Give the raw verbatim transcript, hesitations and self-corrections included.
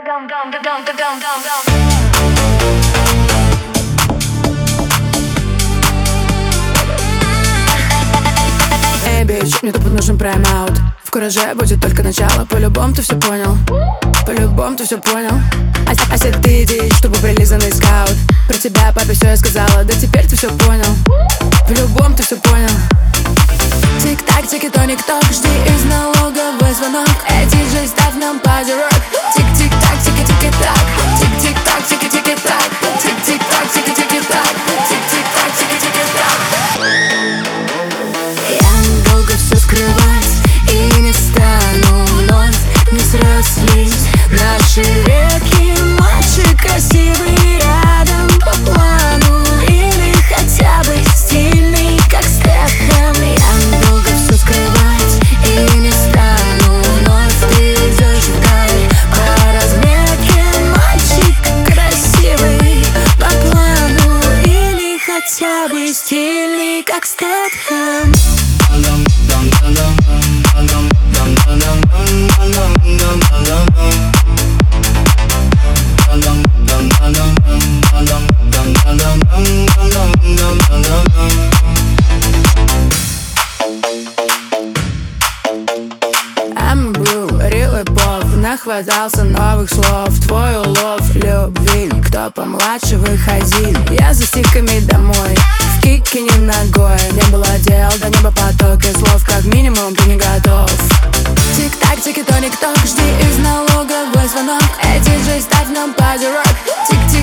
Эй, бич, мне тупо нужен прайм-аут. В кураже будет только начало. По-любому ты все понял. По-любому ты все понял. А, а если ты дичь, тупо прилизанный скаут. Про тебя папе все я сказала. Да теперь ты все понял. По-любому ты все понял. Тик-так, тики-тоник, ток, жди из налоговый звонок. Эй, диджей, ставь нам пади-рок. Тик-тик-так, тики-тики-так. Тик-тик-так, тики-тики-так. Тик-тик-так, тики-тики-так. Тик-тик-так, тики-тики-так. Я долго все скрывать и не стану вновь. Не срослись наши реки. Мальчик красивый рядом по плану. Или хотя бы стильный, как Стэтхэм. Я долго все скрывать и не стану вновь. Ты идешь вдаль по разметке. Мальчик красивый по плану. Или хотя бы стильный, как Стэтхэм. I'm blue, real и поп. Нахватался новых слов. Твой улов любви. Кто помладше, выходи. Я за стиками домой. В кике не ногой. Не было дел, до неба поток и слов. Как минимум ты не готов. Тик-так, тики-тоник, ток, жди из налоговый звонок. Эй, диджей, ставь нам пади-рок. Тик-тик.